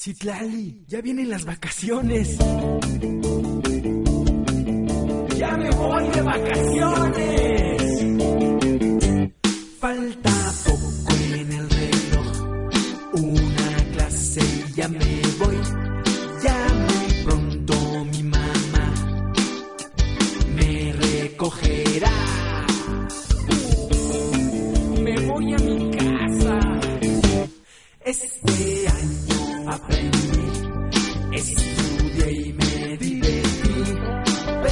Citlali, ya vienen las vacaciones. ¡Ya me voy de vacaciones! Falta poco en el reloj, una clase y ya me voy. Ya muy pronto mi mamá me recogerá. Me voy a mi casa. Este año aprendí.